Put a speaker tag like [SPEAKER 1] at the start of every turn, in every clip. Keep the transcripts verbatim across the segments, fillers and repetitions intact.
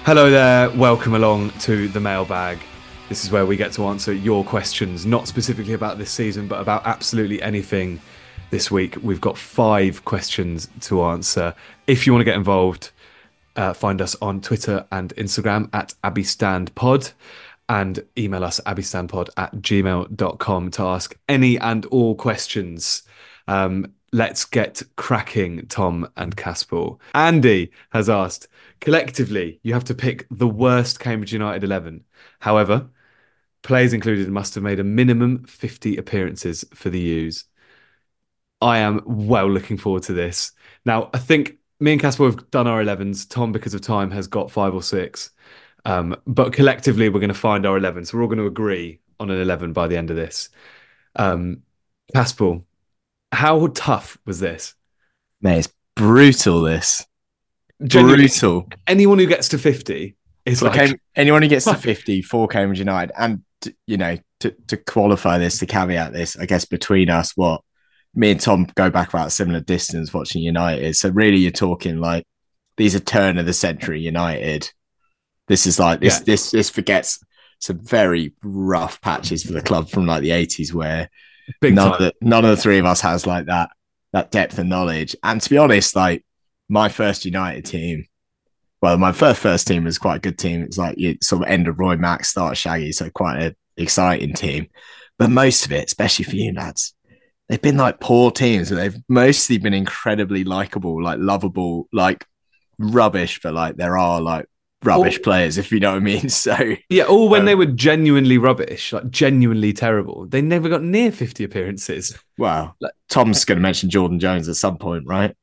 [SPEAKER 1] Hello there, welcome along to the mailbag. This is where we get to answer your questions, not specifically about this season, but about absolutely anything this week. We've got five questions to answer. If you want to get involved, uh, find us on Twitter and Instagram at abbystandpod and email us abbystandpod at gmail dot com to ask any and all questions. Um, let's get cracking, Tom and Caspel. Andy has asked, collectively, you have to pick the worst Cambridge United eleven. However, players included must have made a minimum fifty appearances for the U's. I am well looking forward to this. Now, I think me and Caspel have done our elevens. Tom, because of time, has got five or six. Um, but collectively, we're going to find our eleven. So we're all going to agree on an eleven by the end of this. Um, Caspel, how tough was this?
[SPEAKER 2] Mate, it's brutal, this.
[SPEAKER 1] Genuinely,
[SPEAKER 2] brutal.
[SPEAKER 1] Anyone who gets to fifty is
[SPEAKER 2] For
[SPEAKER 1] like...
[SPEAKER 2] Cam- anyone who gets to fifty for Cambridge United, and, you know, to, to qualify this, to caveat this, I guess between us, what, me and Tom go back about a similar distance watching United. So really you're talking like, these are turn of the century United. This is like, this, yeah. this, this forgets some very rough patches for the club from like the eighties where Big none, of the, none of the three of us has like that, that depth of knowledge. And to be honest, like, my first United team, well, my first first team was quite a good team. It's like you sort of end of Roy Mack, start Shaggy, so quite an exciting team. But most of it, especially for you lads, they've been like poor teams. They've mostly been incredibly likable, like lovable, like rubbish, but like there are like rubbish or, players, if you know what I mean. So
[SPEAKER 1] yeah, or when um, they were genuinely rubbish, like genuinely terrible, they never got near fifty appearances.
[SPEAKER 2] Wow. Like, Tom's going to mention Jordan Jones at some point, right?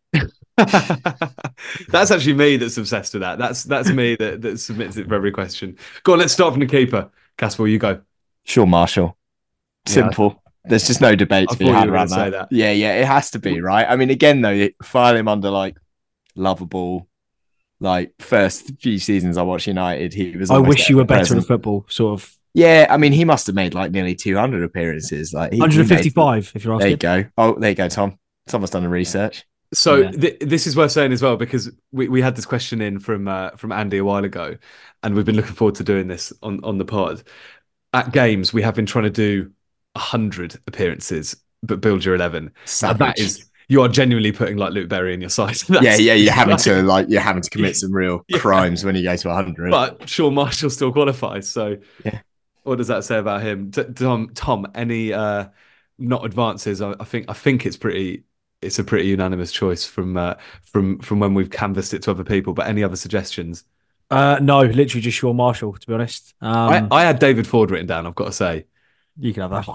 [SPEAKER 1] That's actually me that's obsessed with that. That's that's me that, that submits it for every question. Go on, let's start from the keeper. Caspel, you go.
[SPEAKER 2] Sean Marshall. Simple. Yeah. There's just no debate to be had around that. that. Yeah, yeah, it has to be, right? I mean, again, though, file him under like lovable. Like first few seasons I watched United, he was.
[SPEAKER 3] I wish you were better present. at football, sort of.
[SPEAKER 2] Yeah, I mean, he must have made like nearly two hundred appearances. Like he,
[SPEAKER 3] one hundred fifty-five, he made, if you're asking.
[SPEAKER 2] There you go. Oh, there you go, Tom. Someone's done the research.
[SPEAKER 1] So yeah. th- this is worth saying as well, because we, we had this question in from uh, from Andy a while ago, and we've been looking forward to doing this on, on the pod. At games, we have been trying to do one hundred appearances, but build your eleven. That is, you are genuinely putting like Luke Berry in your side.
[SPEAKER 2] yeah, yeah, you're having like, to like you're having to commit some real yeah. crimes when you go to one hundred.
[SPEAKER 1] But Sean Marshall still qualifies. So
[SPEAKER 2] yeah,
[SPEAKER 1] what does that say about him? T- Tom, Tom, any uh, not advances? I, I think I think it's pretty. It's a pretty unanimous choice from uh, from from when we've canvassed it to other people. But any other suggestions?
[SPEAKER 3] Uh, no, literally just Sean Marshall, to be honest. Um,
[SPEAKER 1] I, I had David Ford written down, I've got to say.
[SPEAKER 3] You can have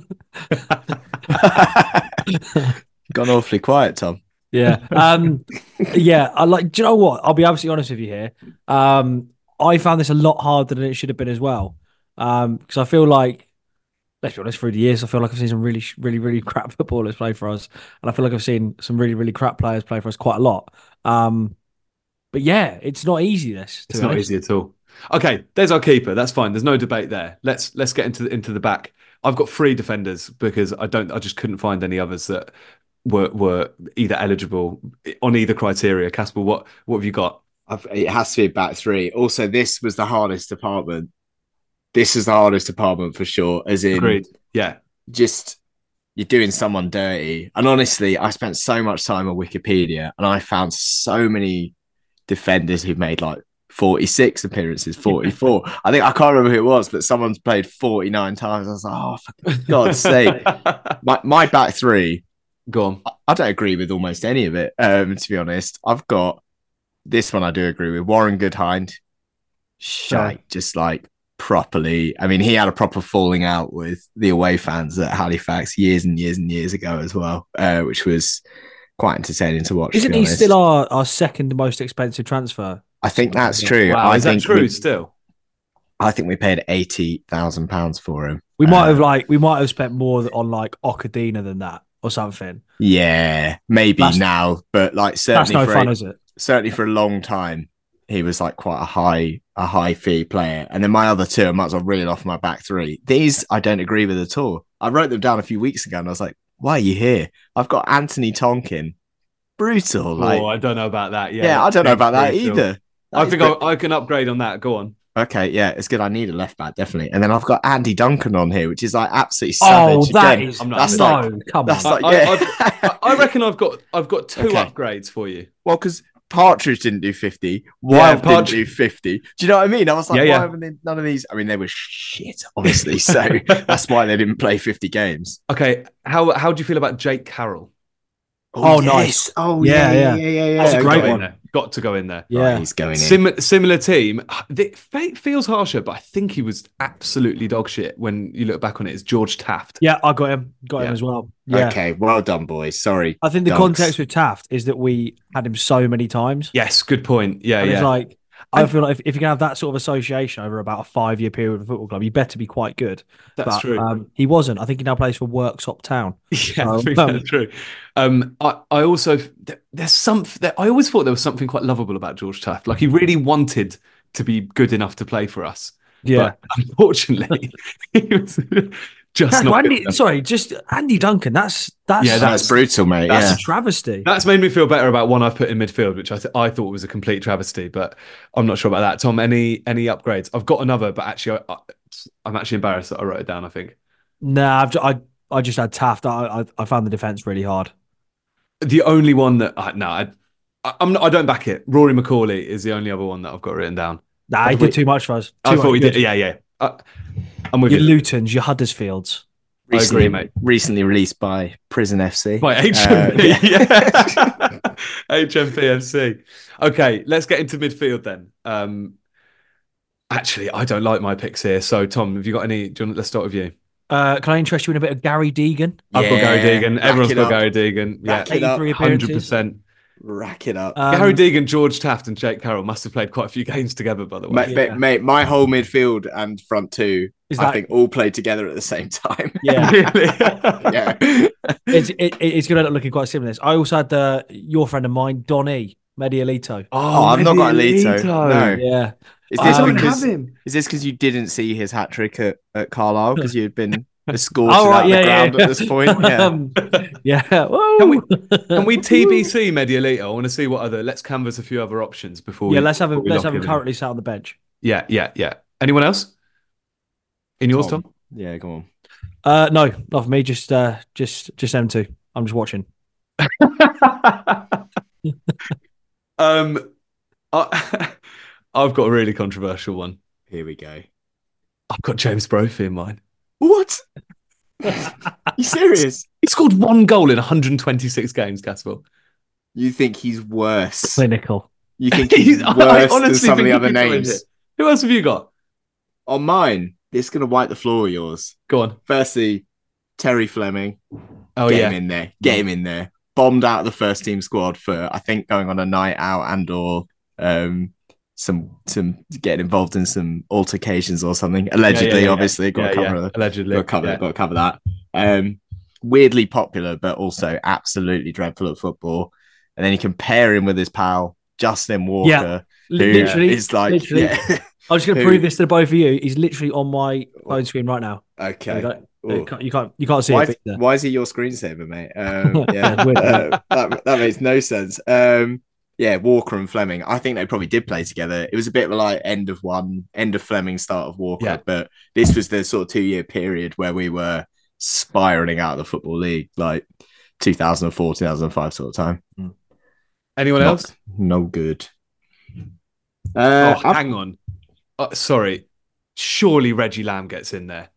[SPEAKER 3] that
[SPEAKER 2] one. Gone awfully quiet, Tom.
[SPEAKER 3] Yeah. Um, yeah, I like, do you know what? I'll be absolutely honest with you here. Um, I found this a lot harder than it should have been as well. Um, because I feel like, let's be honest, through the years, I feel like I've seen some really, really, really crap footballers play for us. And I feel like I've seen some really, really crap players play for us quite a lot. Um, but yeah, it's not easy, this.
[SPEAKER 1] It's not easy at all. Okay, there's our keeper. That's fine. There's no debate there. Let's let's get into the, into the back. I've got three defenders because I don't. I just couldn't find any others that were were either eligible on either criteria. Caspel, what what have you got?
[SPEAKER 2] I've, it has to be back three. Also, this was the hardest department. This is the hardest department for sure. As in,
[SPEAKER 1] agreed. Yeah,
[SPEAKER 2] just you're doing someone dirty. And honestly, I spent so much time on Wikipedia, and I found so many defenders who've made like forty-six appearances, forty-four. I think I can't remember who it was, but someone's played forty-nine times. I was like, oh, for God's sake. My, my back three,
[SPEAKER 1] go on.
[SPEAKER 2] I, I don't agree with almost any of it, um, to be honest. I've got this one I do agree with. Warren Goodhind. Shite, just like properly. I mean, he had a proper falling out with the away fans at Halifax years and years and years ago as well, uh, which was quite entertaining to watch.
[SPEAKER 3] Isn't
[SPEAKER 2] he
[SPEAKER 3] honest. still our, our second most expensive transfer?
[SPEAKER 2] I think that's true.
[SPEAKER 1] Wow,
[SPEAKER 2] I
[SPEAKER 1] is
[SPEAKER 2] think
[SPEAKER 1] that true
[SPEAKER 2] we,
[SPEAKER 1] still?
[SPEAKER 2] I think we paid eighty thousand pounds for him.
[SPEAKER 3] We might uh, have like we might have spent more on like Okadina than that or something.
[SPEAKER 2] Yeah, maybe that's, now, but like certainly
[SPEAKER 3] that's no
[SPEAKER 2] for
[SPEAKER 3] fun,
[SPEAKER 2] a,
[SPEAKER 3] is it?
[SPEAKER 2] Certainly for a long time, he was like quite a high a high fee player. And then my other two, I might as well reel off my back three. These I don't agree with at all. I wrote them down a few weeks ago, and I was like, "Why are you here?" I've got Anthony Tonkin. Brutal. Like,
[SPEAKER 1] oh, I don't know about that. Yeah,
[SPEAKER 2] yeah, I don't know about that
[SPEAKER 1] brutal.
[SPEAKER 2] either.
[SPEAKER 1] I
[SPEAKER 2] is
[SPEAKER 1] think
[SPEAKER 2] good.
[SPEAKER 1] I, I can upgrade on that. Go on.
[SPEAKER 2] Okay, yeah, it's good. I need a left back, definitely. And then I've got Andy Duncan on here, which is like absolutely savage.
[SPEAKER 3] Oh, that
[SPEAKER 2] Again,
[SPEAKER 3] is
[SPEAKER 1] I'm not
[SPEAKER 2] that's
[SPEAKER 1] having
[SPEAKER 3] no.
[SPEAKER 2] like
[SPEAKER 3] come
[SPEAKER 2] that's
[SPEAKER 3] on.
[SPEAKER 2] like
[SPEAKER 1] I,
[SPEAKER 2] yeah.
[SPEAKER 1] I, I, I reckon I've got I've got two
[SPEAKER 2] Okay.
[SPEAKER 1] upgrades for you.
[SPEAKER 2] Well, because Partridge didn't do fifty, Wild
[SPEAKER 1] Partridge-
[SPEAKER 2] didn't do fifty. Do you know what I mean? I was like,
[SPEAKER 1] Yeah,
[SPEAKER 2] why
[SPEAKER 1] yeah.
[SPEAKER 2] haven't they, none of these? I mean, they were shit, obviously. So that's why they didn't play fifty games.
[SPEAKER 1] Okay, how how do you feel about Jake Carroll?
[SPEAKER 3] Oh, nice.
[SPEAKER 2] Oh,
[SPEAKER 3] Yeah,
[SPEAKER 2] yeah, yeah,
[SPEAKER 3] yeah.
[SPEAKER 2] yeah, yeah.
[SPEAKER 3] That's a
[SPEAKER 2] yeah.
[SPEAKER 3] great
[SPEAKER 1] Got in
[SPEAKER 3] one.
[SPEAKER 1] there. Got to go in there.
[SPEAKER 3] Yeah.
[SPEAKER 2] Right, he's going in.
[SPEAKER 1] Sim- similar team. It fe- feels harsher, but I think he was absolutely dog shit when you look back on it. It's George Taft.
[SPEAKER 3] Yeah, I got him. Got
[SPEAKER 1] Yeah.
[SPEAKER 3] him as well. Yeah.
[SPEAKER 2] Okay, well done, boys. Sorry.
[SPEAKER 3] I think the
[SPEAKER 2] Dunks.
[SPEAKER 3] context with Taft is that we had him so many times.
[SPEAKER 1] Yes, good point. Yeah,
[SPEAKER 3] And
[SPEAKER 1] yeah.
[SPEAKER 3] it's like, I
[SPEAKER 1] And-
[SPEAKER 3] feel like if, if you can have that sort of association over about a five year period with a football club, you better be quite good.
[SPEAKER 1] That's
[SPEAKER 3] But,
[SPEAKER 1] true.
[SPEAKER 3] Um, he wasn't. I think he now plays for Worksop Town.
[SPEAKER 1] Yeah, I
[SPEAKER 3] Um,
[SPEAKER 1] think that's true. Um, I, I also there, there's some. There, I always thought there was something quite lovable about George Taft. Like he really wanted to be good enough to play for us.
[SPEAKER 3] Yeah.
[SPEAKER 1] But unfortunately, he was just
[SPEAKER 3] Heck,
[SPEAKER 1] not. good
[SPEAKER 3] Andy,
[SPEAKER 1] enough.
[SPEAKER 3] sorry, just Andy Duncan. That's that's
[SPEAKER 1] Yeah,
[SPEAKER 2] That's,
[SPEAKER 1] that's-
[SPEAKER 2] brutal, mate.
[SPEAKER 3] that's
[SPEAKER 2] yeah.
[SPEAKER 3] a travesty.
[SPEAKER 1] That's made me feel better about one I've put in midfield, which I th- I thought was a complete travesty. But I'm not sure about that. Tom, any any upgrades? I've got another, but actually, I, I, I'm actually embarrassed that I wrote it down. I think
[SPEAKER 3] Nah, I've, ju- I I just had Taft. I I, I found the defense really hard.
[SPEAKER 1] the only one that I, no, I, I- I'm not, I don't back it. Rory McCauley is the only other one that I've got written down.
[SPEAKER 3] Nah, he
[SPEAKER 1] Have we-
[SPEAKER 3] did too much for us.
[SPEAKER 1] I
[SPEAKER 3] Too
[SPEAKER 1] thought
[SPEAKER 3] much
[SPEAKER 1] he
[SPEAKER 3] good.
[SPEAKER 1] did. Yeah, yeah. Uh, I'm with
[SPEAKER 3] Your
[SPEAKER 1] you.
[SPEAKER 3] Lutons, your Huddersfields.
[SPEAKER 1] I
[SPEAKER 2] Recently,
[SPEAKER 1] agree, mate.
[SPEAKER 2] recently released by Prison F C.
[SPEAKER 1] By H
[SPEAKER 2] Uh,
[SPEAKER 1] M P,
[SPEAKER 2] yeah.
[SPEAKER 1] yeah. H M P F C. Okay, let's get into midfield then. Um, actually, I don't like my picks here. So, Tom, have you got any? Do you want, let's start with you.
[SPEAKER 3] Uh, can I interest you in a bit of Gary Deegan?
[SPEAKER 1] I've got Gary
[SPEAKER 2] Yeah,
[SPEAKER 1] Deegan.
[SPEAKER 2] rack
[SPEAKER 1] Everyone's
[SPEAKER 2] it
[SPEAKER 1] got
[SPEAKER 2] up.
[SPEAKER 1] Gary Deegan. Yeah,
[SPEAKER 2] Rack it up.
[SPEAKER 3] eighty-three
[SPEAKER 1] hundred
[SPEAKER 3] appearances.
[SPEAKER 1] percent.
[SPEAKER 2] Rack it up.
[SPEAKER 3] Um,
[SPEAKER 1] Gary Deegan, George Taft, and Jake Carroll must have played quite a few games together, by the way.
[SPEAKER 2] Mate,
[SPEAKER 3] Yeah.
[SPEAKER 2] mate, mate, my whole midfield and front two,
[SPEAKER 3] Is
[SPEAKER 2] I
[SPEAKER 3] that-
[SPEAKER 2] think, all played together at the same time.
[SPEAKER 3] Yeah,
[SPEAKER 1] Really?
[SPEAKER 2] yeah.
[SPEAKER 3] it's it, it's going to end up looking quite similar. I also had uh, your friend of mine, Donny Medialito.
[SPEAKER 2] Oh, I've not got Alito. No.
[SPEAKER 3] Yeah,
[SPEAKER 2] Is
[SPEAKER 3] I
[SPEAKER 2] this
[SPEAKER 3] don't
[SPEAKER 2] because
[SPEAKER 1] him.
[SPEAKER 2] is this because you didn't see his hat trick at, at Carlisle because you'd been escorted
[SPEAKER 3] Oh, right,
[SPEAKER 2] out
[SPEAKER 3] yeah,
[SPEAKER 2] the ground
[SPEAKER 3] yeah.
[SPEAKER 2] at this point? Yeah.
[SPEAKER 3] um, yeah. Whoa.
[SPEAKER 1] Can we can we T B C Medialito? I want to see what other. Let's canvas a few other options before.
[SPEAKER 3] Yeah,
[SPEAKER 1] we,
[SPEAKER 3] let's have him.
[SPEAKER 1] before we
[SPEAKER 3] Let's
[SPEAKER 1] lock
[SPEAKER 3] have him
[SPEAKER 1] in.
[SPEAKER 3] currently sat on the bench.
[SPEAKER 1] Yeah, yeah, yeah. Anyone else? In yours, Tom?
[SPEAKER 2] Yeah, go on.
[SPEAKER 3] Uh, no, not for me. Just, uh, just, just them two. I'm just watching.
[SPEAKER 1] um, I, I've got a really controversial one.
[SPEAKER 2] Here we go.
[SPEAKER 1] I've got James Brophy in mine.
[SPEAKER 2] What? you serious?
[SPEAKER 1] He scored one goal in one hundred twenty-six games, Castle.
[SPEAKER 2] You think he's worse?
[SPEAKER 3] Clinical.
[SPEAKER 2] You think he's
[SPEAKER 1] I
[SPEAKER 2] worse than
[SPEAKER 1] honestly
[SPEAKER 2] some of
[SPEAKER 1] think
[SPEAKER 2] the other
[SPEAKER 1] he could win
[SPEAKER 2] names?
[SPEAKER 1] it. Who else have you got?
[SPEAKER 2] On mine, this is going to wipe the floor of yours.
[SPEAKER 1] Go on.
[SPEAKER 2] Firstly, Terry Fleming.
[SPEAKER 1] Oh,
[SPEAKER 2] get
[SPEAKER 1] yeah.
[SPEAKER 2] him in there. Get him in there. Bombed out of the first team squad for, I think, going on a night out and or um, some some getting involved in some altercations or something. Allegedly,
[SPEAKER 1] Yeah, yeah, yeah,
[SPEAKER 2] obviously,
[SPEAKER 1] yeah.
[SPEAKER 2] got
[SPEAKER 1] Yeah,
[SPEAKER 2] to cover
[SPEAKER 1] yeah.
[SPEAKER 2] the-
[SPEAKER 1] Allegedly.
[SPEAKER 2] got to cover,
[SPEAKER 1] yeah.
[SPEAKER 2] got to cover that. Um, weirdly popular, but also absolutely dreadful at football. And then you compare him with his pal Justin Walker, who
[SPEAKER 3] Literally,
[SPEAKER 2] is like,
[SPEAKER 3] literally.
[SPEAKER 2] yeah.
[SPEAKER 3] I'm just going to
[SPEAKER 2] Who-
[SPEAKER 3] prove this to both of you. He's literally on my phone screen right now.
[SPEAKER 2] okay.
[SPEAKER 3] There you,
[SPEAKER 2] Ooh.
[SPEAKER 3] go. You can't, you can't, you can't see
[SPEAKER 2] Why,
[SPEAKER 3] it. but there.
[SPEAKER 2] why is he your screensaver, mate? Um, yeah,
[SPEAKER 3] It's weird,
[SPEAKER 2] uh, that, that makes no sense. Um, yeah, Walker and Fleming. I think they probably did play together. It was a bit of a like end of one, end of Fleming, start of Walker.
[SPEAKER 1] Yeah.
[SPEAKER 2] But this was the sort of two year period where we were spiraling out of the football league, like two thousand four, two thousand five sort of time.
[SPEAKER 1] Anyone
[SPEAKER 2] Not-
[SPEAKER 1] else?
[SPEAKER 2] No good. Uh,
[SPEAKER 1] oh,
[SPEAKER 2] I've-
[SPEAKER 1] hang on. Uh, sorry. Surely Reggie Lamb gets in there.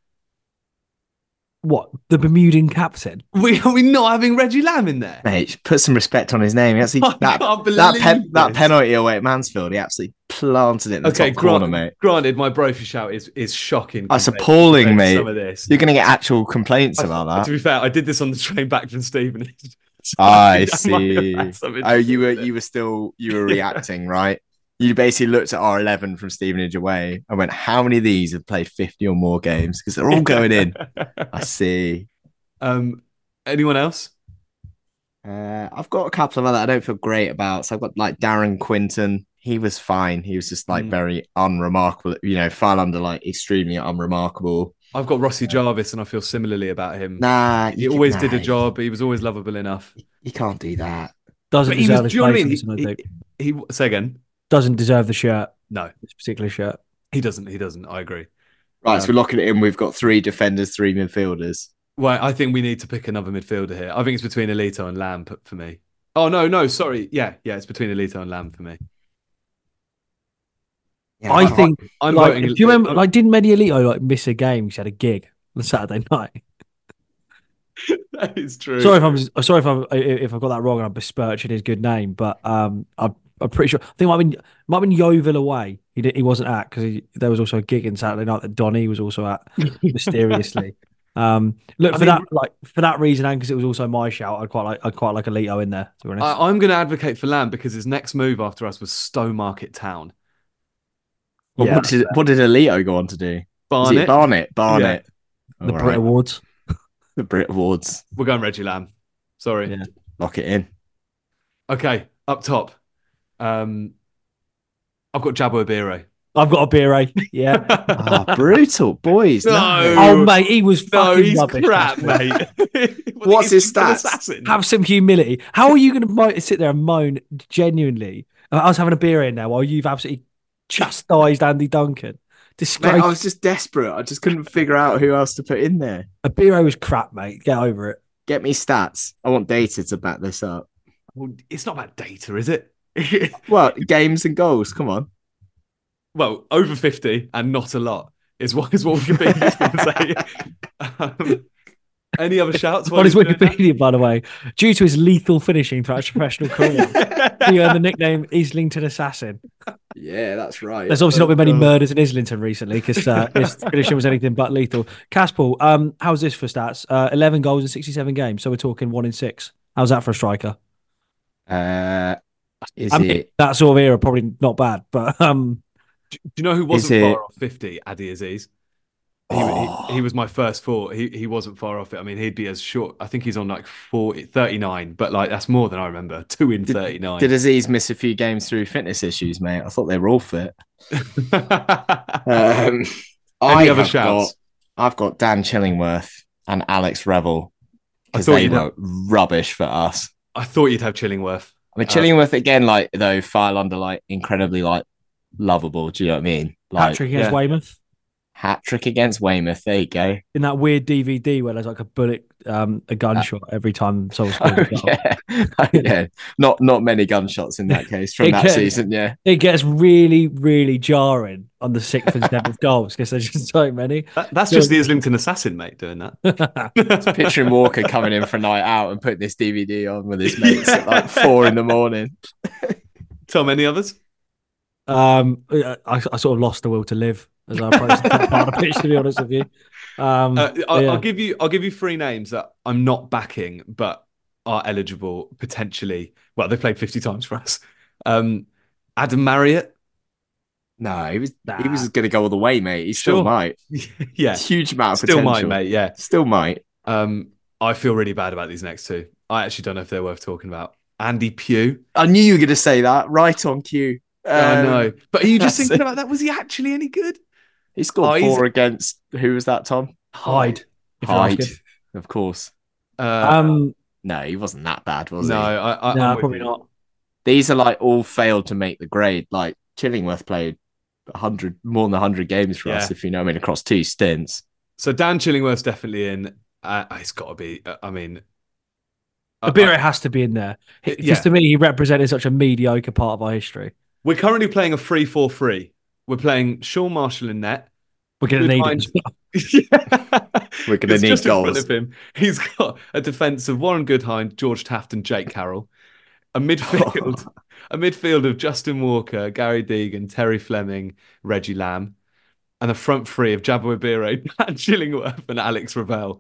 [SPEAKER 3] What? The Bermudan captain?
[SPEAKER 1] We are we not having Reggie Lamb in there?
[SPEAKER 2] Mate, put some respect on his name. He actually,
[SPEAKER 1] I
[SPEAKER 2] that,
[SPEAKER 1] can't believe
[SPEAKER 2] that, pen, that
[SPEAKER 1] this.
[SPEAKER 2] penalty away at Mansfield, he absolutely planted it in the
[SPEAKER 1] Okay,
[SPEAKER 2] top corner,
[SPEAKER 1] grant-
[SPEAKER 2] mate.
[SPEAKER 1] Granted, my Brophy shout is is shocking.
[SPEAKER 2] That's
[SPEAKER 1] compared-
[SPEAKER 2] appalling,
[SPEAKER 1] compared to
[SPEAKER 2] mate.
[SPEAKER 1] Some of this.
[SPEAKER 2] You're going to get actual complaints
[SPEAKER 1] I-
[SPEAKER 2] about that.
[SPEAKER 1] To be fair, I did this on the train back from Stevenage. So
[SPEAKER 2] I
[SPEAKER 1] might have
[SPEAKER 2] see.
[SPEAKER 1] had some
[SPEAKER 2] Oh, you were
[SPEAKER 1] interest in it.
[SPEAKER 2] you were still you were reacting, right? You basically looked at R eleven from Stevenage away and went, "How many of these have played fifty or more games? Because they're all going in." I see.
[SPEAKER 1] um, anyone else?
[SPEAKER 2] Uh, I've got a couple of other I don't feel great about. So I've got like Darren Quinton. He was fine. He was just like
[SPEAKER 1] Mm.
[SPEAKER 2] very unremarkable. You know, fell under like extremely unremarkable.
[SPEAKER 1] I've got Rossi Jarvis, and I feel similarly about him.
[SPEAKER 2] Nah,
[SPEAKER 1] he
[SPEAKER 2] you
[SPEAKER 1] always
[SPEAKER 2] nah,
[SPEAKER 1] did a job. He was always lovable enough.
[SPEAKER 2] You can't do that.
[SPEAKER 3] Doesn't
[SPEAKER 1] But he was.
[SPEAKER 3] deserve his
[SPEAKER 1] Do you know what I
[SPEAKER 3] place
[SPEAKER 1] mean?
[SPEAKER 3] in this, I
[SPEAKER 1] He,
[SPEAKER 3] think.
[SPEAKER 1] he, he say again.
[SPEAKER 3] doesn't deserve the shirt.
[SPEAKER 1] No,
[SPEAKER 3] This particular shirt.
[SPEAKER 1] he doesn't. He doesn't. I agree.
[SPEAKER 2] Right,
[SPEAKER 1] Um,
[SPEAKER 2] so we're locking it in. We've got three defenders, three midfielders.
[SPEAKER 1] Well, I think we need to pick another midfielder here. I think it's between Elito and Lamb for me. Oh no, no, sorry. Yeah, yeah, it's between Elito and Lamb for me.
[SPEAKER 2] Yeah,
[SPEAKER 3] I think.
[SPEAKER 1] I'm
[SPEAKER 3] like,
[SPEAKER 1] voting.
[SPEAKER 3] do you remember? Like, didn't Mediolito like miss a game? He had a gig on Saturday night.
[SPEAKER 1] That is true.
[SPEAKER 3] Sorry if I'm sorry if I'm if I got that wrong and I'm besmirching his good name, but um, I'm I'm pretty sure. I think it might have been might have been Yeovil away. He did, he wasn't at because there was also a gig in Saturday night that Donny was also at mysteriously. Um, look
[SPEAKER 1] I
[SPEAKER 3] for
[SPEAKER 1] mean-
[SPEAKER 3] that like for that reason and because it was also my shout. I'd quite like I'd quite like Elito in there to be honest.
[SPEAKER 1] I, I'm going to advocate for Lamb because his next move after us was Stowmarket Town.
[SPEAKER 2] Well,
[SPEAKER 3] Yeah,
[SPEAKER 2] what did what did Alito go on to do? Was
[SPEAKER 1] Barnet.
[SPEAKER 2] it Barnet? Barnet.
[SPEAKER 3] the
[SPEAKER 2] All
[SPEAKER 3] Brit
[SPEAKER 2] right.
[SPEAKER 3] Awards.
[SPEAKER 2] The Brit Awards.
[SPEAKER 1] We're going Reggie Lamb. Sorry.
[SPEAKER 3] Yeah.
[SPEAKER 2] Lock it in.
[SPEAKER 1] Okay, up top. Um, I've got Jabo Ibire.
[SPEAKER 3] I've got a beer, eh? Yeah.
[SPEAKER 2] Ah, brutal, boys.
[SPEAKER 1] No.
[SPEAKER 3] Oh mate, he was
[SPEAKER 1] No,
[SPEAKER 3] fucking
[SPEAKER 1] he's
[SPEAKER 3] rubbish.
[SPEAKER 1] crap,
[SPEAKER 3] last week.
[SPEAKER 1] mate.
[SPEAKER 2] What's
[SPEAKER 1] He's
[SPEAKER 2] his
[SPEAKER 1] an
[SPEAKER 2] stats?
[SPEAKER 1] assassin.
[SPEAKER 3] Have some humility. How are you going to mo- sit there and moan genuinely about us having a beer in there while you've absolutely chastised Andy Duncan?
[SPEAKER 2] Mate,
[SPEAKER 3] Disgrace.
[SPEAKER 2] I was just desperate. I just couldn't figure out who else to put in there.
[SPEAKER 3] A beer was crap, mate. Get over it.
[SPEAKER 2] Get me stats. I want data to back this up.
[SPEAKER 1] Well, it's not about data, is it?
[SPEAKER 2] Well, games and goals. Come on.
[SPEAKER 1] Well, over fifty and not a lot is what is what Wikipedia's going to say. Um, any other shouts? while
[SPEAKER 3] On his
[SPEAKER 1] he's doing that?
[SPEAKER 3] Wikipedia, by the way, due to his lethal finishing throughout his professional career, he earned the nickname Islington Assassin.
[SPEAKER 2] Yeah, that's right.
[SPEAKER 3] There's obviously not been many
[SPEAKER 2] Oh.
[SPEAKER 3] murders in Islington recently because uh, his finishing was anything but lethal. Caspal, um, how's this for stats? Uh, eleven goals in sixty-seven games, so we're talking one in six. How's that for a striker?
[SPEAKER 2] Uh, is
[SPEAKER 3] I mean,
[SPEAKER 2] it?
[SPEAKER 3] that sort of era probably not bad, but um,
[SPEAKER 1] Do you know who wasn't
[SPEAKER 2] it-
[SPEAKER 1] far off fifty? Adi Aziz. He,
[SPEAKER 2] Oh.
[SPEAKER 1] he, he was my first thought. He he wasn't far off it. I mean, he'd be as short. I think he's on like forty, thirty-nine, but like that's more than I remember. Two in
[SPEAKER 2] Did-
[SPEAKER 1] thirty-nine.
[SPEAKER 2] Did Aziz miss a few games through fitness issues, mate? I thought they were all fit. Um, I
[SPEAKER 1] Any other
[SPEAKER 2] have
[SPEAKER 1] shouts?
[SPEAKER 2] got, I've got Dan Chillingworth and Alex Revel
[SPEAKER 1] I
[SPEAKER 2] because
[SPEAKER 1] thought
[SPEAKER 2] they
[SPEAKER 1] you'd
[SPEAKER 2] were rubbish for us.
[SPEAKER 1] I thought you'd have Chillingworth.
[SPEAKER 2] I mean,
[SPEAKER 1] Uh,
[SPEAKER 2] Chillingworth again, like though, file under like incredibly like lovable. Do you know what I mean? Like
[SPEAKER 3] hat trick against
[SPEAKER 1] yeah.
[SPEAKER 3] Weymouth
[SPEAKER 2] hat trick against Weymouth. There you go.
[SPEAKER 3] in that weird D V D where there's like a bullet, um, a gunshot every time someone
[SPEAKER 2] Oh,
[SPEAKER 3] scores a goal.
[SPEAKER 2] yeah. Oh, yeah, not not many gunshots in that case from
[SPEAKER 3] It
[SPEAKER 2] that
[SPEAKER 3] can-
[SPEAKER 2] season. Yeah,
[SPEAKER 3] It gets really, really jarring on the sixth and seventh goals because there's just so many.
[SPEAKER 1] That, that's just the Islington assassin, mate, doing that.
[SPEAKER 2] picturing Walker coming in for a night out and putting this D V D on with his mates at like four in the morning.
[SPEAKER 1] Tom, any others?
[SPEAKER 3] Um, I, I sort of lost the will to live as I approached the top part of the pitch. To be honest with you, um,
[SPEAKER 1] Uh, I'll,
[SPEAKER 3] yeah.
[SPEAKER 1] I'll give you. I'll give you three names that I'm not backing, but are eligible potentially. Well, they played fifty times for us. Um, Adam Marriott.
[SPEAKER 2] No, he was he
[SPEAKER 3] Nah.
[SPEAKER 2] was going to go all the way, mate. He still
[SPEAKER 1] Sure.
[SPEAKER 2] might.
[SPEAKER 1] Yeah,
[SPEAKER 2] Huge amount of
[SPEAKER 1] still
[SPEAKER 2] potential.
[SPEAKER 1] mine, mate. Yeah.
[SPEAKER 2] Still might.
[SPEAKER 1] Um, I feel really bad about these next two. I actually don't know if they're worth talking about. Andy Pugh.
[SPEAKER 2] I knew you were going to say that. Right on cue.
[SPEAKER 1] I
[SPEAKER 2] Um,
[SPEAKER 1] know, but are you just
[SPEAKER 2] that's
[SPEAKER 1] thinking
[SPEAKER 2] it.
[SPEAKER 1] about that? Was he actually any good?
[SPEAKER 2] He scored
[SPEAKER 1] Oh, he's-
[SPEAKER 2] four against who was that, Tom?
[SPEAKER 3] Hyde. If you're
[SPEAKER 2] Hyde,
[SPEAKER 3] asking.
[SPEAKER 2] of course.
[SPEAKER 1] Uh,
[SPEAKER 3] Um,
[SPEAKER 2] No, he wasn't that bad, was
[SPEAKER 1] no,
[SPEAKER 2] he?
[SPEAKER 1] I, I,
[SPEAKER 3] no,
[SPEAKER 1] I'm with
[SPEAKER 3] probably
[SPEAKER 1] you.
[SPEAKER 3] not.
[SPEAKER 2] These are like all failed to make the grade. Like Chillingworth played a hundred more than hundred games for us,
[SPEAKER 1] Yeah.
[SPEAKER 2] if you know what I mean, across two stints.
[SPEAKER 1] So Dan Chillingworth's definitely in. Uh, it's got to be. Uh, I mean, I-
[SPEAKER 3] Abira
[SPEAKER 1] I-
[SPEAKER 3] has to be in there because
[SPEAKER 1] Yeah.
[SPEAKER 3] to me he represented such a mediocre part of our history.
[SPEAKER 1] we're currently playing a three four three. We're playing Sean Marshall in net.
[SPEAKER 3] We're going to
[SPEAKER 1] Good
[SPEAKER 3] need
[SPEAKER 1] mind.
[SPEAKER 3] him.
[SPEAKER 2] We're gonna
[SPEAKER 1] It's
[SPEAKER 2] need
[SPEAKER 1] just in front
[SPEAKER 2] goals.
[SPEAKER 1] of him. He's got a defence of Warren Goodhind, George Taft, and Jake Carroll. A midfield, a midfield of Justin Walker, Gary Deegan, Terry Fleming, Reggie Lamb, and a front three of Jabo Ibire, Dan Chillingworth, and Alex Ravel.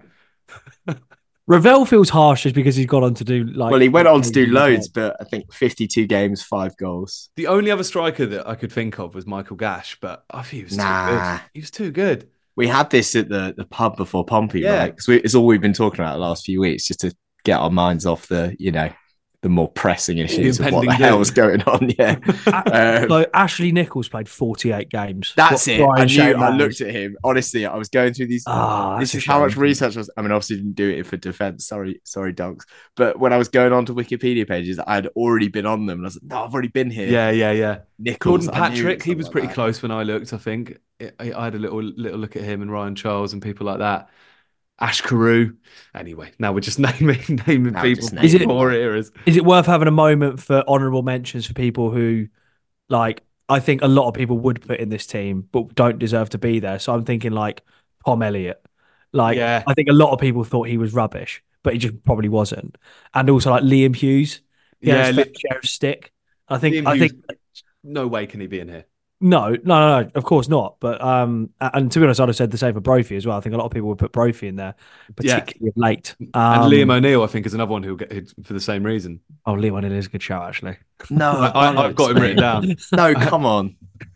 [SPEAKER 3] Ravel feels harsh just because he's gone on to do like.
[SPEAKER 2] Well, he went on to do loads, but I think fifty-two games, five goals.
[SPEAKER 1] The only other striker that I could think of was Michael Gash, but I think he was
[SPEAKER 2] Nah.
[SPEAKER 1] too good. He was too good.
[SPEAKER 2] We had this at the, the pub before Pompey,
[SPEAKER 1] Yeah.
[SPEAKER 2] right? Because it's all we've been talking about the last few weeks, just to get our minds off the, you know, the more pressing issues of what
[SPEAKER 1] impending
[SPEAKER 2] the
[SPEAKER 1] doom.
[SPEAKER 2] hell's going on. Yeah. Um,
[SPEAKER 3] So Ashley Nichols played forty-eight games.
[SPEAKER 2] That's
[SPEAKER 3] What
[SPEAKER 2] it. I
[SPEAKER 3] Brian
[SPEAKER 2] knew.
[SPEAKER 3] Shane
[SPEAKER 2] I
[SPEAKER 3] that
[SPEAKER 2] looked
[SPEAKER 3] is.
[SPEAKER 2] at him. Honestly, I was going through these.
[SPEAKER 3] Ah,
[SPEAKER 2] this
[SPEAKER 3] that's
[SPEAKER 2] is
[SPEAKER 3] a
[SPEAKER 2] how much
[SPEAKER 3] shame.
[SPEAKER 2] research I was. I mean, obviously, didn't do it for defense. Sorry, sorry, Dunks. But when I was going on to Wikipedia pages, I'd already been on them, and I was like, "No, I've already been here."
[SPEAKER 1] Yeah, yeah, yeah.
[SPEAKER 2] Nichols,
[SPEAKER 1] Jordan
[SPEAKER 2] I knew
[SPEAKER 1] Patrick, he
[SPEAKER 2] something
[SPEAKER 1] was
[SPEAKER 2] like
[SPEAKER 1] pretty
[SPEAKER 2] that.
[SPEAKER 1] close when I looked. I think I, I had a little little look at him and Ryan Charles and people like that. Ash Carew. Anyway, now we're just naming naming
[SPEAKER 2] Now we're
[SPEAKER 1] people
[SPEAKER 2] just
[SPEAKER 1] from
[SPEAKER 3] naming
[SPEAKER 2] them.
[SPEAKER 1] more eras.
[SPEAKER 3] Is it worth having a moment for honourable mentions for people who, like, I think a lot of people would put in this team but don't deserve to be there? So I'm thinking like Tom Elliott. Like,
[SPEAKER 1] Yeah.
[SPEAKER 3] I think a lot of people thought he was rubbish, but he just probably wasn't. And also like Liam Hughes. He
[SPEAKER 1] Yeah,
[SPEAKER 3] had his fair
[SPEAKER 1] Li-
[SPEAKER 3] share of stick. I think.
[SPEAKER 1] Liam
[SPEAKER 3] I
[SPEAKER 1] Hughes,
[SPEAKER 3] think.
[SPEAKER 1] no way can he be in here.
[SPEAKER 3] No, no, no, no, of course not. But um, and to be honest, I'd have said the same for Brophy as well. I think a lot of people would put Brophy in there, particularly of late. Um,
[SPEAKER 1] And Liam O'Neill, I think, is another one who'll get it for the same reason.
[SPEAKER 3] Oh, Liam O'Neill is a good shout, actually.
[SPEAKER 2] No,
[SPEAKER 1] I, I, I've got him written down.
[SPEAKER 2] No, come on.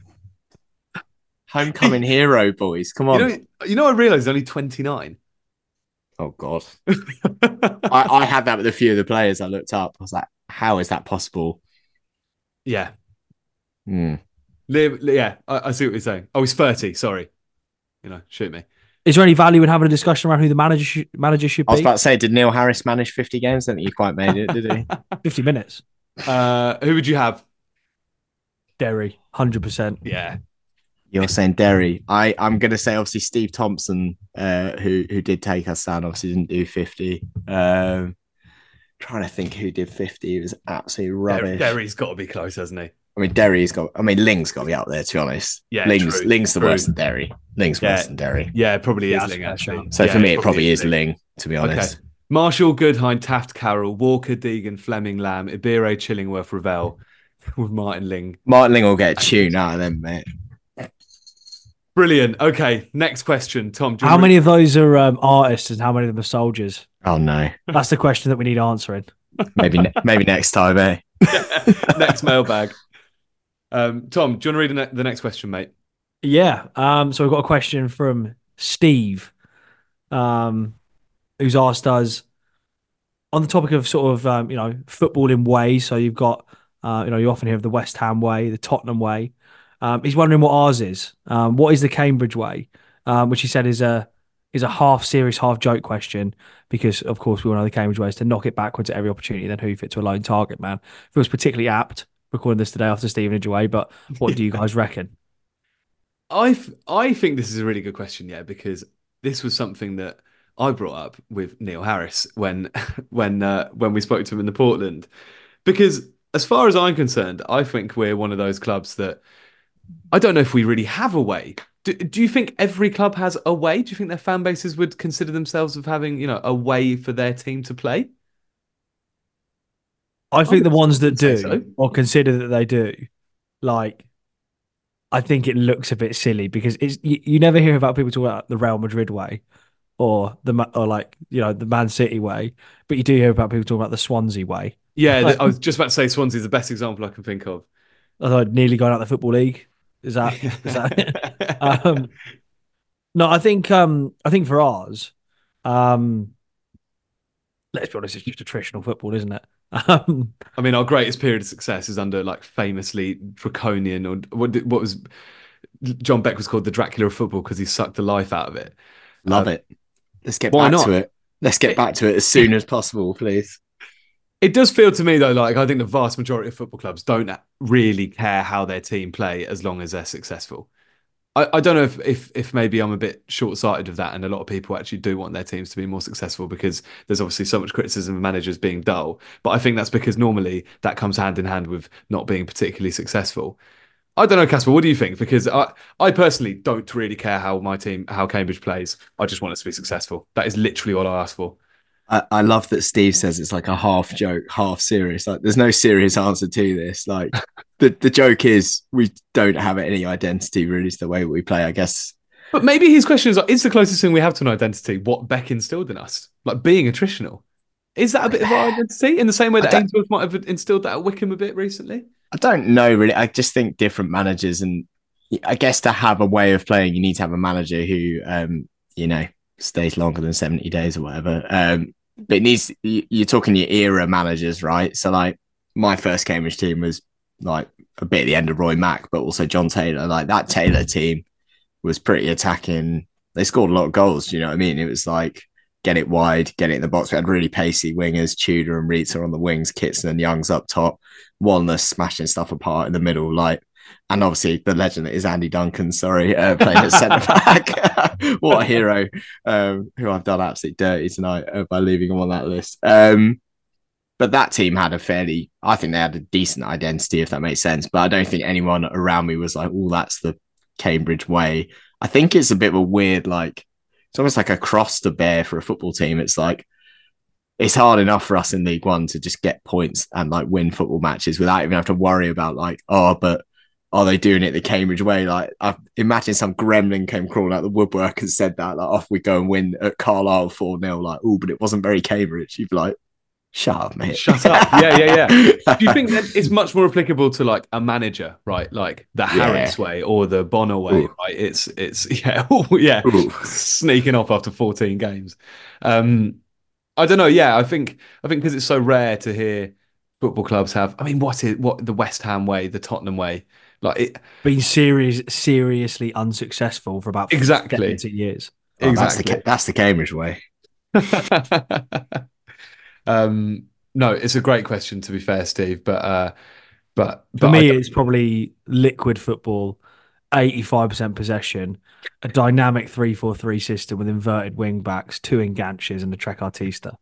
[SPEAKER 2] Homecoming hero, boys. Come on.
[SPEAKER 1] You know, you know, I realised he's only twenty-nine.
[SPEAKER 2] Oh God. I, I had that with a few of the players I looked up. I was like, how is that possible?
[SPEAKER 1] Yeah.
[SPEAKER 2] Hmm.
[SPEAKER 1] Liam, yeah, I, I see what you're saying. Oh, he's thirty. Sorry. You know, shoot me.
[SPEAKER 3] Is there any value in having a discussion around who the manager should, manager should
[SPEAKER 2] I was
[SPEAKER 3] be?
[SPEAKER 2] about to say, did Neil Harris manage fifty games? I don't think he quite made it, did he?
[SPEAKER 3] fifty minutes.
[SPEAKER 1] Uh, who would you have?
[SPEAKER 3] Derry, one hundred percent.
[SPEAKER 1] Yeah.
[SPEAKER 2] You're saying Derry. I, I'm going to say, obviously, Steve Thompson, uh, who who did take us down, obviously didn't do fifty. Um, trying to think who did fifty. It was absolutely rubbish.
[SPEAKER 1] Derry's got to be close, hasn't he?
[SPEAKER 2] I mean, Derry's got, I mean, Ling's got to be up there, to be honest.
[SPEAKER 1] Yeah,
[SPEAKER 2] Ling's,
[SPEAKER 1] true,
[SPEAKER 2] Ling's the
[SPEAKER 1] true.
[SPEAKER 2] worst than Derry. Ling's
[SPEAKER 1] Yeah.
[SPEAKER 2] worse than Derry.
[SPEAKER 1] Yeah, it probably
[SPEAKER 3] Yeah,
[SPEAKER 1] is
[SPEAKER 3] that's
[SPEAKER 1] Ling,
[SPEAKER 3] a fair
[SPEAKER 1] actually.
[SPEAKER 3] shout.
[SPEAKER 2] So
[SPEAKER 1] Yeah,
[SPEAKER 2] for me, it probably is
[SPEAKER 1] Ling.
[SPEAKER 2] Ling, to be honest.
[SPEAKER 1] Okay. Marshall, Goodhine, Taft, Carroll, Walker, Deegan, Fleming, Lamb, Ibire, Chillingworth, Ravel, with Martin Ling.
[SPEAKER 2] Martin Ling will get a tune out of them, mate.
[SPEAKER 1] Brilliant. Okay, next question, Tom. do you
[SPEAKER 3] How
[SPEAKER 1] wanna-
[SPEAKER 3] many of those are um, artists and how many of them are soldiers?
[SPEAKER 2] Oh, no.
[SPEAKER 3] That's the question that we need answering.
[SPEAKER 2] Maybe ne- maybe next time, eh?
[SPEAKER 1] next mailbag? Um, Tom, do you want to read the, ne- the next question, mate?
[SPEAKER 3] Yeah. Um, so we've got a question from Steve, um, who's asked us on the topic of sort of um, you know, football in ways. So you've got uh, you know, you often hear of the West Ham way, the Tottenham way. Um, he's wondering what ours is. Um, what is the Cambridge way? Um, which he said is a is a half serious, half joke question because, of course, we all know the Cambridge way is to knock it backwards at every opportunity, then hoof it to a lone target. Man, feels particularly apt recording this today after Stevenage away. But what do you guys reckon?
[SPEAKER 1] I th- I think this is a really good question, yeah, because this was something that I brought up with Neil Harris when when uh, when we spoke to him in the Portland. Because as far as I'm concerned, I think we're one of those clubs that I don't know if we really have a way. Do, do you think every club has a way? Do you think their fan bases would consider themselves of having, you know, a way for their team to play?
[SPEAKER 3] I think the
[SPEAKER 1] would
[SPEAKER 3] ones that
[SPEAKER 1] say
[SPEAKER 3] do
[SPEAKER 1] so.
[SPEAKER 3] or consider that they do, like, I think it looks a bit silly because it's you, you never hear about people talk about the Real Madrid way or the Ma- or like you know the Man City way, but you do hear about people talking about the Swansea way.
[SPEAKER 1] Yeah,
[SPEAKER 3] Like-
[SPEAKER 1] I was just about to say Swansea's the best example I can think of.
[SPEAKER 3] Although I'd nearly gone out the football league. Is that is that? um, no, I think um, I think for ours, um, let's be honest, it's just attritional football, isn't it? Um,
[SPEAKER 1] I mean, our greatest period of success is under like famously draconian, or what did- what was John Beck was called the Dracula of football because he sucked the life out of it.
[SPEAKER 2] Love
[SPEAKER 1] Um,
[SPEAKER 2] it. Let's get
[SPEAKER 1] why
[SPEAKER 2] back
[SPEAKER 1] not?
[SPEAKER 2] to it. Let's get back to it as soon as possible, please.
[SPEAKER 1] It does feel to me though, like I think the vast majority of football clubs don't really care how their team play as long as they're successful. I, I don't know if, if if maybe I'm a bit short-sighted of that, and a lot of people actually do want their teams to be more successful because there's obviously so much criticism of managers being dull. But I think that's because normally that comes hand in hand with not being particularly successful. I don't know, Casper, what do you think? Because I, I personally don't really care how my team, how Cambridge plays. I just want us to be successful. That is literally all I ask for.
[SPEAKER 2] I, I love that Steve says it's like a half joke, half serious. Like, there's no serious answer to this. Like, the, the joke is we don't have any identity really to the way we play, I guess.
[SPEAKER 1] But maybe his question is, like, is the closest thing we have to an identity what Beck instilled in us? Like being attritional. Is that a bit of our identity? In the same way that
[SPEAKER 2] I don't-
[SPEAKER 1] Ainsworth might have instilled that at Wickham a bit recently?
[SPEAKER 2] I don't know really. I just think different managers, and I guess to have a way of playing, you need to have a manager who, um, you know, stays longer than seventy days or whatever. Um, but it needs you're talking your era managers, right? So like my first Cambridge team was like a bit at the end of Roy Mack, but also John Taylor. Like that Taylor team was pretty attacking. They scored a lot of goals. Do you know what I mean? It was like get it wide, get it in the box. We had really pacey wingers, Tudor and Reitzer on the wings, Kitson and Young's up top, Walner smashing stuff apart in the middle, like. And obviously the legend that is Andy Duncan, sorry, uh, playing at centre back. What a hero, um, who I've done absolutely dirty tonight uh, by leaving him on that list. Um, but that team had a fairly, I think they had a decent identity, if that makes sense. But I don't think anyone around me was like, oh, that's the Cambridge way. I think it's a bit of a weird, like, it's almost like a cross to bear for a football team. It's like, it's hard enough for us in League One to just get points and like win football matches without even having to worry about like, oh, but are they doing it the Cambridge way? Like, I imagine some gremlin came crawling out the woodwork and said that, like, off we go and win at Carlisle four nil. Like, oh, but it wasn't very Cambridge. You'd be like, shut up, mate.
[SPEAKER 1] Shut up. Yeah, yeah, yeah. Do you think that it's much more applicable to like a manager, right? Like the Harris yeah. way or the Bonner way, Ooh. right? It's, it's, yeah, yeah, Ooh. sneaking off after fourteen games. Um, I don't know. Yeah, I think, I think because it's so rare to hear football clubs have, I mean, what is, what the West Ham way, the Tottenham way, like it
[SPEAKER 3] been serious, seriously unsuccessful for about
[SPEAKER 1] exactly
[SPEAKER 3] seventy years.
[SPEAKER 2] Oh, exactly, that's the, that's the Cambridge way.
[SPEAKER 1] um, no, it's a great question to be fair, Steve. But uh, but, but
[SPEAKER 3] for me, it's probably liquid football, eighty-five percent possession, a dynamic three four three system with inverted wing backs, two enganches, and a trequartista.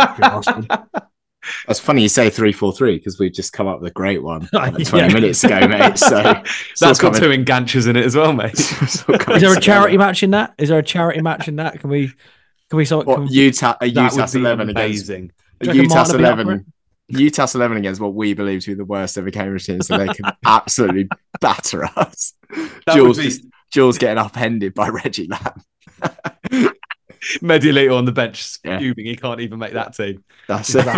[SPEAKER 2] It's funny you say three four three because we've just come up with a great one like twenty yeah. minutes ago, mate. So
[SPEAKER 1] that's got two enganches in it as well, mate.
[SPEAKER 3] Is there a charity match in that? Is there a charity match in that? Can we? Can we? What,
[SPEAKER 2] can Utah? A UTAS eleven
[SPEAKER 1] amazing.
[SPEAKER 2] against UTAS eleven. UTAS eleven against what we believe to be the worst ever Cambridge team, so they can absolutely batter us. Jules, be... Jules getting upended by Reggie Lamb.
[SPEAKER 1] Mediolito on the bench fuming. Yeah. He can't even make that team.
[SPEAKER 2] That's it.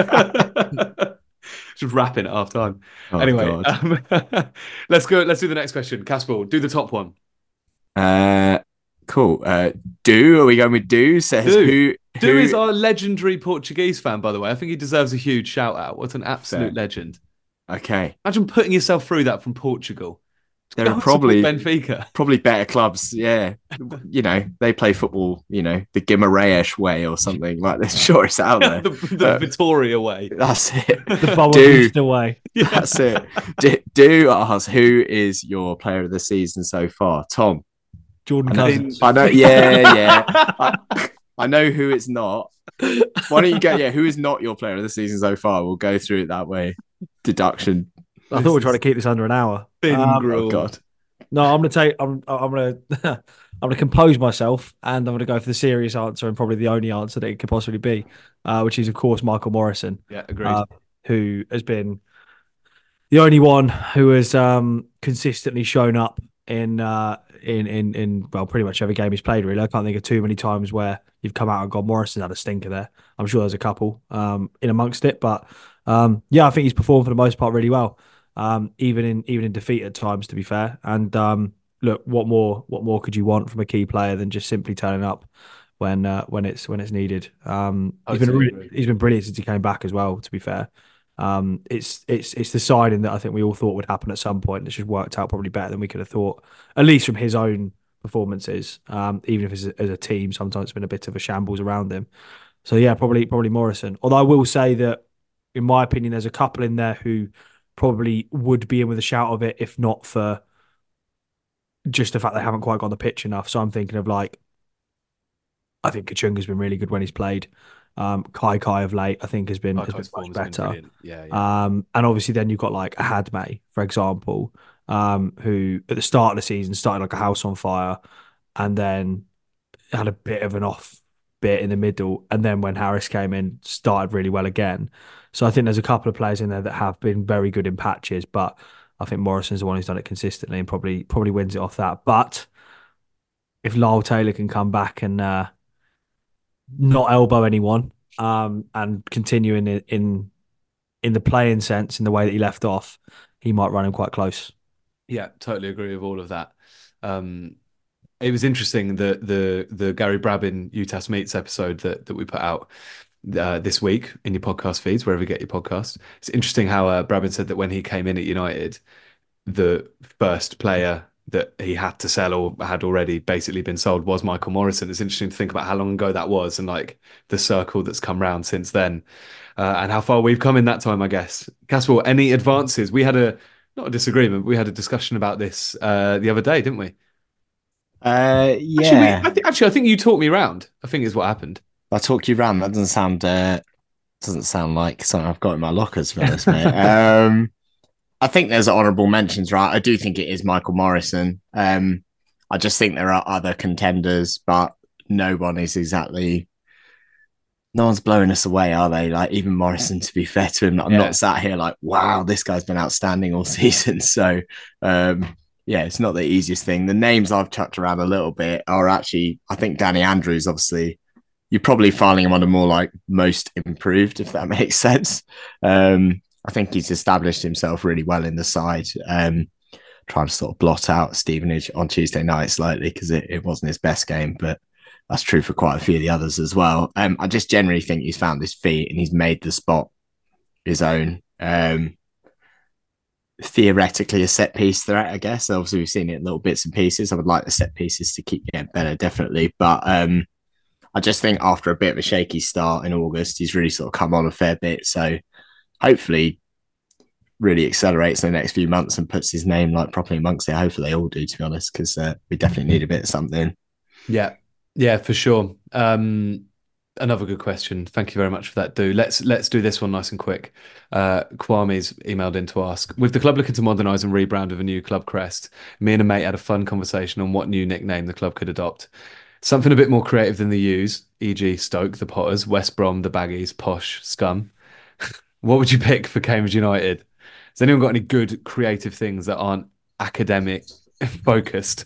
[SPEAKER 1] Just rapping at half time. Oh, anyway, um, let's go. Let's do the next question. Casper, do the top one.
[SPEAKER 2] Uh, cool. Uh, Do are we going with Do? Says
[SPEAKER 1] Do.
[SPEAKER 2] who?
[SPEAKER 1] Do
[SPEAKER 2] who...
[SPEAKER 1] is our legendary Portuguese fan, by the way. I think he deserves a huge shout out. What an absolute Fair. legend.
[SPEAKER 2] Okay.
[SPEAKER 1] Imagine putting yourself through that from Portugal.
[SPEAKER 2] There are probably
[SPEAKER 1] Benfica,
[SPEAKER 2] probably better clubs. Yeah, you know they play football. You know the Guimarães way or something like this. Sure, it's out there.
[SPEAKER 1] the the uh, Vitoria way.
[SPEAKER 2] That's it.
[SPEAKER 3] The Boavista way.
[SPEAKER 2] Yeah. That's it. Do, do ask who is your player of the season so far, Tom?
[SPEAKER 3] Jordan
[SPEAKER 2] I know,
[SPEAKER 3] Cousins.
[SPEAKER 2] I know. Yeah, yeah. I, I know who it's not. Why don't you go? Yeah, who is not your player of the season so far? We'll go through it that way. Deduction.
[SPEAKER 3] I thought we were trying to keep this under an hour.
[SPEAKER 1] Um,
[SPEAKER 2] oh God.
[SPEAKER 3] No, I'm going to take. I'm. I'm going to. I'm going to compose myself, and I'm going to go for the serious answer, and probably the only answer that it could possibly be, uh, which is of course Michael Morrison.
[SPEAKER 1] Yeah, agreed.
[SPEAKER 3] Uh, who has been the only one who has um, consistently shown up in uh, in in in well, pretty much every game he's played. Really, I can't think of too many times where you've come out and gone, Morrison had a stinker there. I'm sure there's a couple um, in amongst it, but um, yeah, I think he's performed for the most part really well. Um, even in even in defeat at times, to be fair. And um, look, what more what more could you want from a key player than just simply turning up when uh, when it's when it's needed? Um,
[SPEAKER 1] oh,
[SPEAKER 3] he's been really, he's been brilliant since he came back as well. To be fair, um, it's it's it's the signing that I think we all thought would happen at some point. It's just worked out probably better than we could have thought, at least from his own performances. Um, even if it's a, as a team, sometimes it's been a bit of a shambles around him. So yeah, probably probably Morrison. Although I will say that, in my opinion, there's a couple in there who probably would be in with a shout of it if not for just the fact they haven't quite got on the pitch enough. So I'm thinking of like, I think Kachunga's been really good when he's played. Um, Kai Kai of late, I think, has been, has been much better. Been yeah, yeah. Um, and obviously then you've got like a Hadme, for example, um, who at the start of the season started like a house on fire and then had a bit of an off bit in the middle. And then when Harris came in, started really well again. So I think there's a couple of players in there that have been very good in patches, but I think Morrison's the one who's done it consistently and probably probably wins it off that. But if Lyle Taylor can come back and uh, not elbow anyone um, and continue in, in in the playing sense in the way that he left off, he might run him quite close.
[SPEAKER 1] Yeah, totally agree with all of that. Um, it was interesting the the the Gary Brabin UTAS Meets episode that that we put out. uh, this week in your podcast feeds, wherever you get your podcasts. It's interesting how uh, Bradman said that when he came in at United, the first player that he had to sell or had already basically been sold was Michael Morrison. It's interesting to think about how long ago that was and like the circle that's come round since then, uh, and how far we've come in that time, I guess. Casper, any advances? We had a, not a disagreement, we had a discussion about this uh, the other day, didn't we?
[SPEAKER 2] Uh, yeah.
[SPEAKER 1] Actually, we, I think, actually, I think you talked me round, I think is what happened.
[SPEAKER 2] I talked you round. That doesn't sound uh, doesn't sound like something I've got in my lockers for this, mate. um, I think there's honourable mentions, right? I do think it is Michael Morrison. Um, I just think there are other contenders, but no one is exactly. No one's blowing us away, are they? Like even Morrison, to be fair to him, I'm yeah. not sat here like, wow, this guy's been outstanding all season. So, um, yeah, it's not the easiest thing. The names I've chucked around a little bit are actually, I think Danny Andrews, obviously, you're probably filing him under more like most improved, if that makes sense. Um, I think he's established himself really well in the side. Um, trying to sort of blot out Stevenage on Tuesday night slightly because it, it wasn't his best game, but that's true for quite a few of the others as well. Um, I just generally think he's found his feet and he's made the spot his own. Um, theoretically, a set piece threat, I guess. Obviously, we've seen it in little bits and pieces. I would like the set pieces to keep getting better, definitely. But um, I just think after a bit of a shaky start in August, he's really sort of come on a fair bit. So hopefully, really accelerates in the next few months and puts his name like properly amongst it. Hopefully, they all do, to be honest, because uh, we definitely need a bit of something.
[SPEAKER 1] Yeah. Yeah, for sure. Um, another good question. Thank you very much for that, Do. Let's let's do this one nice and quick. Uh, Kwame's emailed in to ask, with the club looking to modernise and rebrand with a new club crest, me and a mate had a fun conversation on what new nickname the club could adopt. Something a bit more creative than the U's, for example Stoke, the Potters, West Brom, the Baggies, Posh, Scum. What would you pick for Cambridge United? Has anyone got any good creative things that aren't academic focused?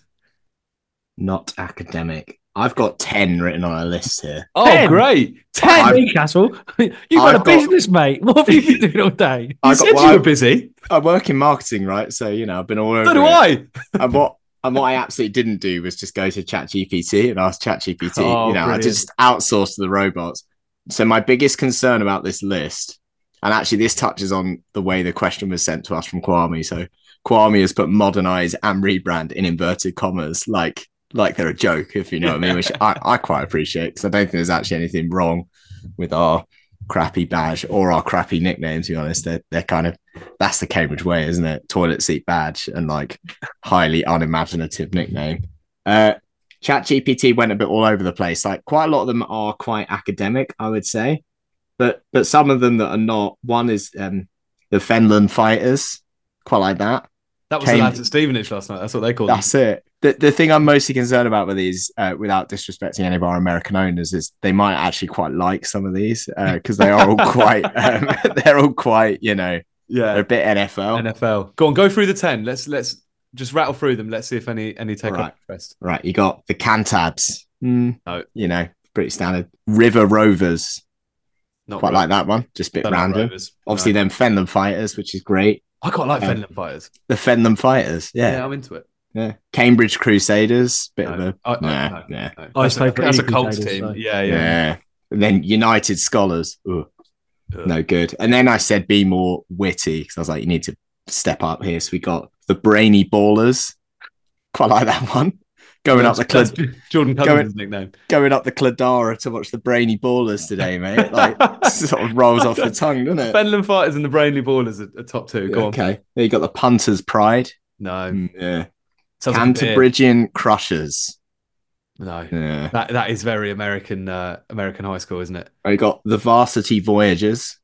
[SPEAKER 2] Not academic. I've got ten written on a list here.
[SPEAKER 1] Oh,
[SPEAKER 3] ten?
[SPEAKER 1] Great.
[SPEAKER 3] ten, Newcastle. You've got I've a business, got, mate. What have you been doing all day?
[SPEAKER 1] You I said got, well, you were busy.
[SPEAKER 2] I work in marketing, right? So, you know, I've been all over.
[SPEAKER 1] So do
[SPEAKER 2] it.
[SPEAKER 1] I.
[SPEAKER 2] and what and what I absolutely didn't do was just go to ChatGPT and ask ChatGPT.
[SPEAKER 1] Oh,
[SPEAKER 2] you know,
[SPEAKER 1] brilliant.
[SPEAKER 2] I just outsourced to the robots. So my biggest concern about this list, and actually this touches on the way the question was sent to us from Kwame. So Kwame has put modernise and rebrand in inverted commas, like like they're a joke, if you know what I mean, which I, I quite appreciate because I don't think there's actually anything wrong with our crappy badge or our crappy nickname, to be honest. They're, they're kind of, that's the Cambridge way, isn't it? Toilet seat badge and like highly unimaginative nickname. Uh, ChatGPT went a bit all over the place. Like quite a lot of them are quite academic, I would say. But but some of them that are not, one is um, the Fenland Fighters, quite like that.
[SPEAKER 1] That was Came, the lads at Stevenage last night. That's what they called
[SPEAKER 2] That's them. it. The, the thing I'm mostly concerned about with these, uh, without disrespecting any of our American owners, is they might actually quite like some of these because uh, they are all quite, um, they're all quite, you know,
[SPEAKER 1] yeah,
[SPEAKER 2] they're a bit N F L.
[SPEAKER 1] N F L. Go on, go through the ten. Let's let's just rattle through them. Let's see if any any take
[SPEAKER 2] right.
[SPEAKER 1] up interest.
[SPEAKER 2] Right, you got the Cantabs. Mm,
[SPEAKER 1] no.
[SPEAKER 2] You know, pretty standard. River Rovers. Not quite like that one. Just a bit random. Obviously, no. Then Fenland Fighters, which is great.
[SPEAKER 1] I quite like um, Fenland Fighters.
[SPEAKER 2] The Fenland Fighters, yeah.
[SPEAKER 1] Yeah, I'm into it.
[SPEAKER 2] Yeah. Cambridge Crusaders, bit
[SPEAKER 1] no.
[SPEAKER 2] of a...
[SPEAKER 1] I, I,
[SPEAKER 2] nah,
[SPEAKER 1] no,
[SPEAKER 2] nah.
[SPEAKER 1] No. That's, a, that's a cult team. So. Yeah, yeah,
[SPEAKER 2] yeah. And then United Scholars. Ugh. Ugh. No good. And then I said be more witty because I was like, you need to step up here. So we got the Brainy Ballers. Quite like that one. Going
[SPEAKER 1] that's,
[SPEAKER 2] up the Clod-
[SPEAKER 1] Jordan Cummings' nickname.
[SPEAKER 2] Going up the Cladara to watch the Brainy Ballers today, mate. Like sort of rolls off the tongue, doesn't it?
[SPEAKER 1] Fenland Fighters and the Brainy Ballers are, are top two. Go
[SPEAKER 2] yeah,
[SPEAKER 1] on.
[SPEAKER 2] Okay. Then you got the Punters Pride.
[SPEAKER 1] No.
[SPEAKER 2] Mm, yeah.
[SPEAKER 1] Sounds
[SPEAKER 2] Cantabrigian Crushers.
[SPEAKER 1] No.
[SPEAKER 2] Yeah.
[SPEAKER 1] That that is very American uh, American high school, isn't it?
[SPEAKER 2] You got the Varsity Voyagers.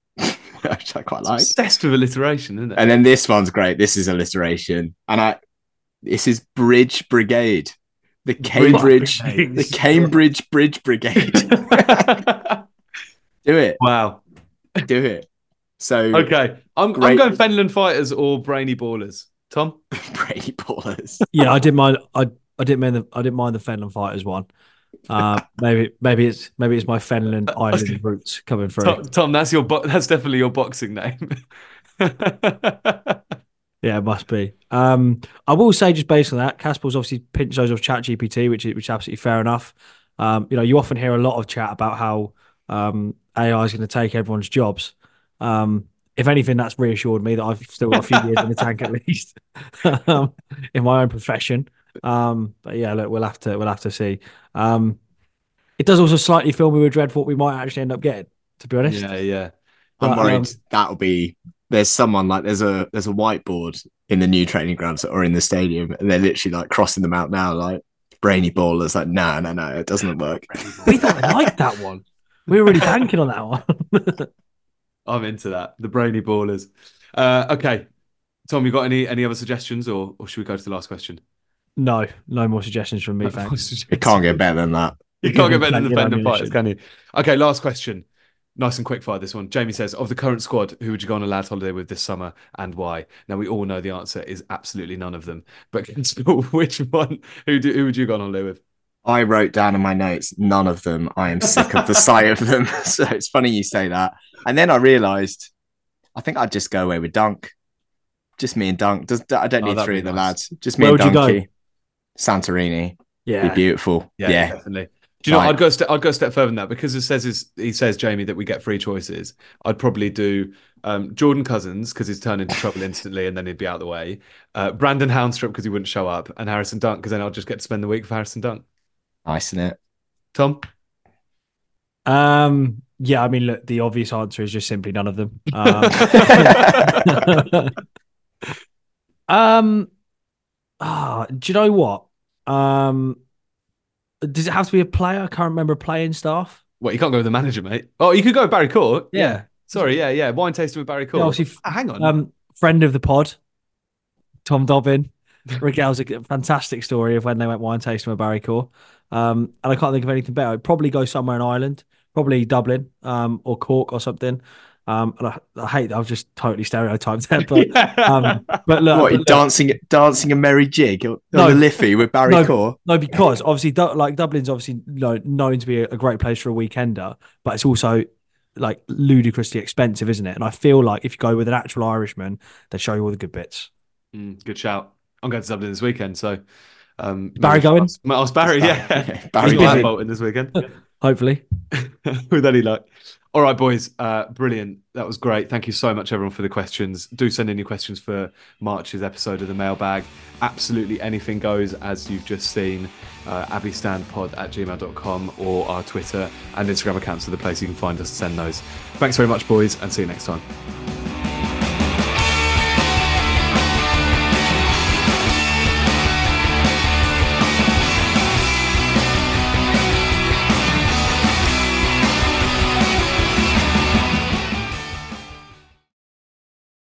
[SPEAKER 2] Which I quite like.
[SPEAKER 1] Obsessed with alliteration, isn't it?
[SPEAKER 2] And then this one's great. This is alliteration. And I this is Bridge Brigade. The Cambridge the Cambridge Bridge Brigade. Do it.
[SPEAKER 1] Wow.
[SPEAKER 2] Do it. So
[SPEAKER 1] okay. I'm great. I'm going Fenland Fighters or Brainy Ballers. Tom?
[SPEAKER 2] Brainy Ballers.
[SPEAKER 3] Yeah, I didn't mind I I didn't mind the I didn't mind the Fenland Fighters one. Uh, maybe maybe it's maybe it's my Fenland Island roots coming through.
[SPEAKER 1] Tom, Tom, that's your bo- that's definitely your boxing name.
[SPEAKER 3] Yeah, it must be. Um, I will say, just based on that, Casper's obviously pinched those off ChatGPT, which is which is absolutely fair enough. Um, you know, you often hear a lot of chat about how um, A I is going to take everyone's jobs. Um, if anything, that's reassured me that I've still got a few years in the tank at least um, in my own profession. Um, but yeah, look, we'll have to we'll have to see. Um, it does also slightly fill me with dread for what we might actually end up getting, to be honest.
[SPEAKER 1] Yeah, yeah.
[SPEAKER 2] I'm
[SPEAKER 3] But,
[SPEAKER 2] worried
[SPEAKER 3] um,
[SPEAKER 2] that'll be there's someone like there's a there's a whiteboard in the new training grounds or in the stadium, and they're literally like crossing them out now, like brainy ballers. Like, no, no, no, it doesn't work.
[SPEAKER 3] we thought I liked that one. We were really banking on that one.
[SPEAKER 1] I'm into that. The brainy ballers. Uh, okay, Tom, you got any any other suggestions, or or should we go to the last question?
[SPEAKER 3] No, no more suggestions from me, thanks.
[SPEAKER 2] It can't get better than that.
[SPEAKER 1] You can't get better than the
[SPEAKER 3] Plenty of
[SPEAKER 1] Fender fighters,
[SPEAKER 3] ammunition.
[SPEAKER 1] can you? Okay, last question. Nice and quick fire this one. Jamie says, of the current squad, who would you go on a lads holiday with this summer and why? Now we all know the answer is absolutely none of them. But which one? Who do who would you go on holiday with?
[SPEAKER 2] I wrote down in my notes, none of them. I am sick of the sight of them. So it's funny you say that. And then I realised, I think I'd just go away with Dunk. Just me and Dunk. Does, I don't
[SPEAKER 1] Oh,
[SPEAKER 2] need
[SPEAKER 1] that'd
[SPEAKER 2] three
[SPEAKER 1] be
[SPEAKER 2] of the
[SPEAKER 1] nice.
[SPEAKER 2] lads. Just me
[SPEAKER 3] Where
[SPEAKER 2] and
[SPEAKER 3] would you go?
[SPEAKER 2] Donkey. Santorini.
[SPEAKER 3] Yeah.
[SPEAKER 2] Be beautiful.
[SPEAKER 1] Yeah,
[SPEAKER 2] Yeah.
[SPEAKER 1] definitely. Do you know?
[SPEAKER 2] Right.
[SPEAKER 1] I'd go. A step, I'd go a step further than that because it says is he says Jamie that we get free choices. I'd probably do um, Jordan Cousins because he's turned into trouble instantly and then he'd be out of the way. Uh, Brandon Houndstrup because he wouldn't show up, and Harrison Dunk because then I'll just get to spend the week with Harrison Dunk.
[SPEAKER 2] Nice, isn't it?
[SPEAKER 1] Tom,
[SPEAKER 3] Um, yeah, I mean, look, the obvious answer is just simply none of them. Um, um ah, do you know what? Um, does it have to be a player? I can't remember playing staff.
[SPEAKER 1] well, you can't go with the manager, mate. Oh, you could go with Barry Court.
[SPEAKER 3] Yeah.
[SPEAKER 1] Sorry, yeah, yeah. Wine tasting with Barry Court.
[SPEAKER 3] Yeah, obviously,
[SPEAKER 1] Ah, hang on.
[SPEAKER 3] um, friend of the pod, Tom Dobbin, regales a fantastic story of when they went wine tasting with Barry Core. Um, and I can't think of anything better. I'd probably go somewhere in Ireland, probably Dublin, um, or Cork or something. Um, and I, I hate that I've just totally stereotyped there, but um, but look,
[SPEAKER 2] What,
[SPEAKER 3] but look,
[SPEAKER 2] dancing dancing a merry jig on
[SPEAKER 3] No.
[SPEAKER 2] the Liffey with Barry
[SPEAKER 3] No.
[SPEAKER 2] Core?
[SPEAKER 3] no, because obviously, Du- like Dublin's obviously you know, known to be a, a great place for a weekender, but it's also like ludicrously expensive, isn't it? And I feel like if you go with an actual Irishman, they show you all the good bits.
[SPEAKER 1] Mm, good shout. I'm going to Dublin this weekend, so um,
[SPEAKER 3] Barry
[SPEAKER 1] maybe
[SPEAKER 3] going?
[SPEAKER 1] Ask, might ask Barry, yeah.
[SPEAKER 2] Yeah,
[SPEAKER 1] Barry
[SPEAKER 2] Barry
[SPEAKER 3] busy.
[SPEAKER 1] Bolton this weekend
[SPEAKER 3] Hopefully.
[SPEAKER 1] with any luck. All right, boys. Uh, brilliant. That was great. Thank you so much, everyone, for the questions. Do send in your questions for March's episode of the mailbag. Absolutely anything goes, as you've just seen. Uh, abbystandpod at gmail dot com or our Twitter and Instagram accounts are the place you can find us to send those. Thanks very much, boys, and see you next time.